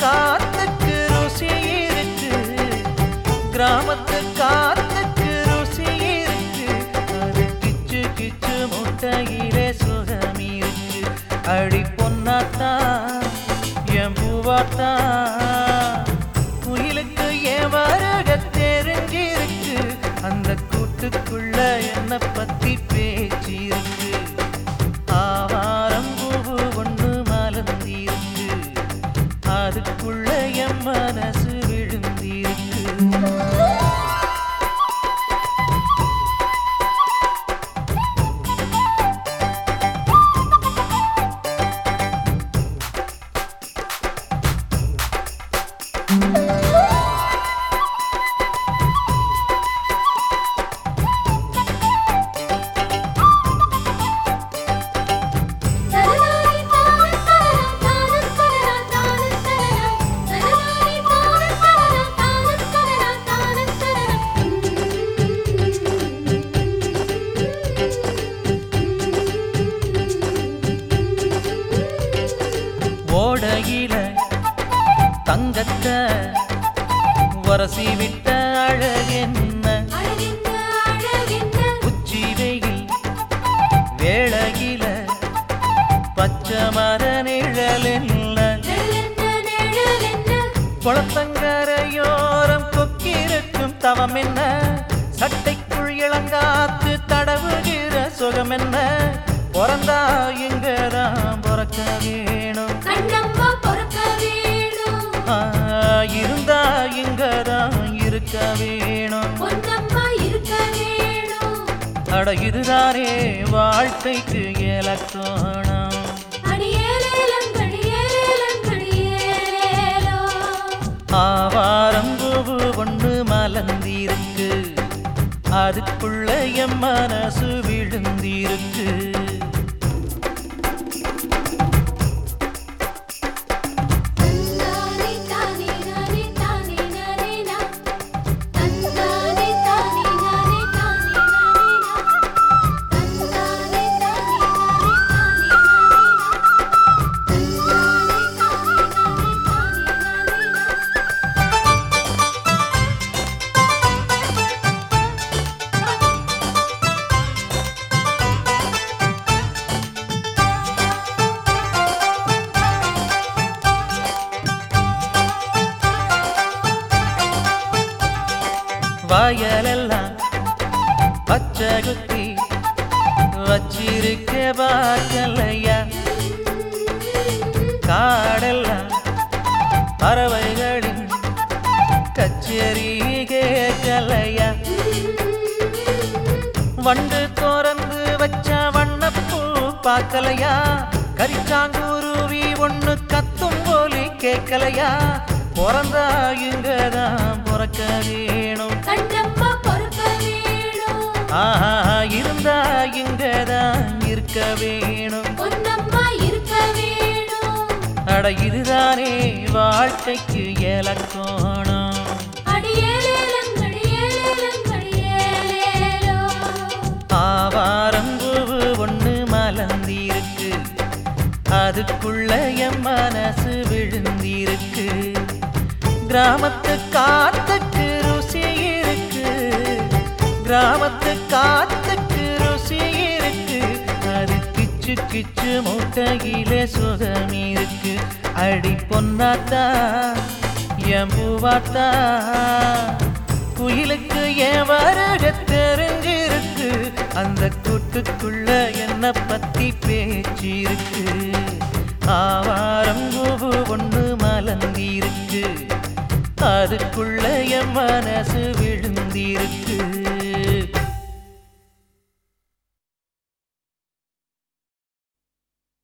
காத்துக்கு ருசி இருக்கு, கிராமத்து காத்துக்கு ருசி இருக்கு. அது கிச்சு கிச்சு முட்டையிலே சுகம் இருக்கு. அடி பொன்னாத்தா என் பூவாத்தா, குயிலுக்கு என் வருக தெரிஞ்சிருக்கு. அந்த கூட்டுக்குள்ள என்ன பத்தி பேச்சிருக்கு. ஆவாரம் பூவு ஒண்ணு மலர்ந்திருக்கு, அதுக்குள்ள என் மனசு விழுந்திருக்கு. ஓடையில தங்கத்தை வரசி விட்ட அழகென்ன, உச்சி வெயில் வேளையில பச்சை மர நிழல் என்ன, குளத்தங்கரையோரம் கொக்கிருக்கும் தவம் என்ன, சட்டைக்குள் இளங்காத்து தடவுகிற சுகம் என்ன. பிறந்தா இங்கதான் பிறக்க வேணும், இருந்தா இங்கதான் இருக்க வேணும். அட இதுதானே வாழ்க்கைக்கு இலக்கணம். ஆவாரம் பூவு ஒண்ணு மலர்ந்திருக்கு, அதுக்குள்ள என் மனசு விழுந்திருக்கு. வயலெல்லாம் பச்சை குத்தி வச்சிருக்க பார்க்கலையா, காடெல்லாம் பறவைகளின் கச்சேரி கேட்கலையா, வண்டு திறந்து வச்ச வண்ணப்பூ பார்க்கலையா, கரிச்சாங்குருவி ஒண்ணு கத்தும் போலி கேட்கலையா. பிறந்தா இங்கதான் பிறக்க வேணும், ஆஹா இருந்தா இங்கதான் இருக்க வேணும். அட இதுதானே வாழ்க்கைக்கு இலக்கணம். ஆவாரம் பூவு ஒண்ணு மலர்ந்திருக்கு, அதுக்குள்ள என் மனசு விழுந்திருக்கு. கிராமத்து காத்துக்கு ருசி இருக்கு, கிராமத்து காத்துக்கு ருசி இருக்கு. அது கிச்சு கிச்சு முட்டையிலே சுகம் இருக்கு. அடி பொன்னாத்தா என் பூவாத்தா, குயிலுக்கு என் வருக தெரிஞ்சிருக்கு. அந்த கூட்டுக்குள்ள என்ன பத்தி பேச்சிருக்கு. ஆவாரம் பூவு ஒண்ணு மலர்ந்திருக்கு, அதுக்குள்ள என் மனசு விழுந்திருக்கு.